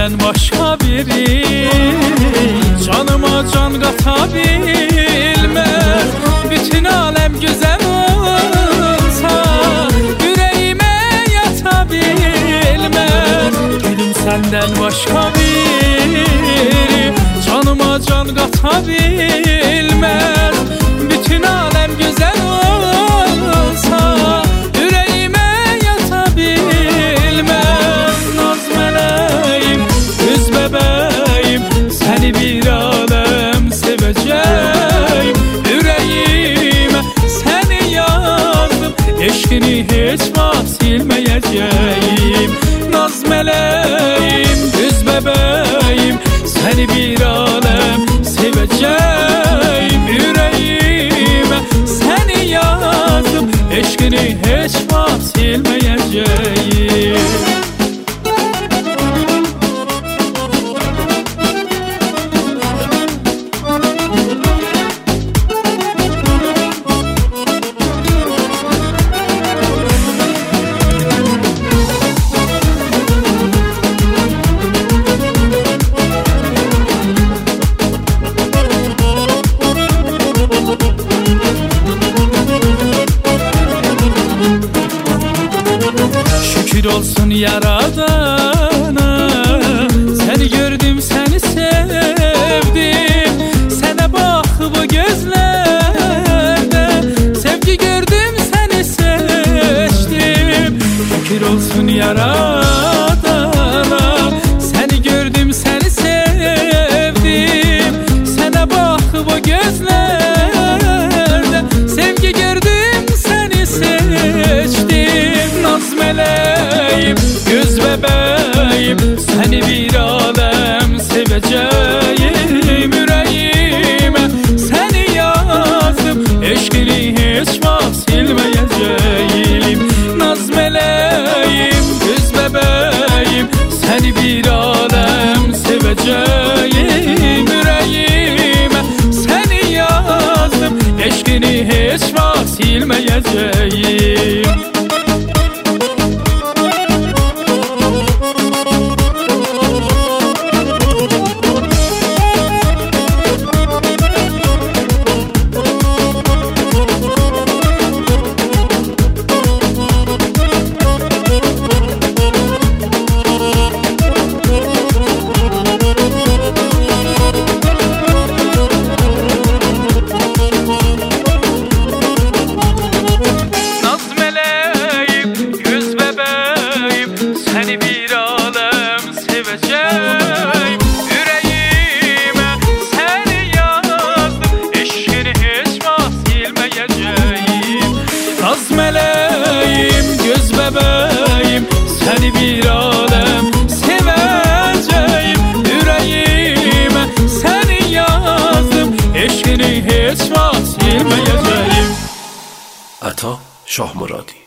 senden başka biri canıma can katabilmez. Bütün alem güzel olsa yüreğime yatabilmez. Gülüm senden başka biri canıma can katabilmez. Bütün alem güzel olsa yüreğime yatabilmez. Naz meleğim, kız bebeğim, seni bir alem seveceğim. Yüreğime seni yazdım, eşkini hiç silmeyeceğim. Naz meleğim, kız bebeğim, seni bir alem seveceğim. Yüreğime seni yazdım, eşkini hiç silmeyeceğim. Şükür olsun Yaradana, seni gördüm, seni sevdim. Sana bak bu gözlerde, sevgi gördüm, seni seçtim. Şükür olsun Yaradana, seni gördüm, seni sevdim. Sana bak bu gözlerde, sevgi gördüm, seni seçtim. Naz meleğim, göz bebeğim, seni bir alem seveceğim. Yüreğime seni yazdım, eşkini hiç silmeyeceğim. Naz meleğim, göz bebeğim, seni bir alem seveceğim. Yüreğime seni yazdım, eşkini hiç silmeyeceğim. Seni bir alem seveceğim. Yüreğime seni yazdım, eşkini hiç silmeyeceğim. Naz meleğim, göz bebeğim, seni bir alem seveceğim. Yüreğime seni yazdım, eşkini hiç silmeyeceğim. عطا شاه مرادی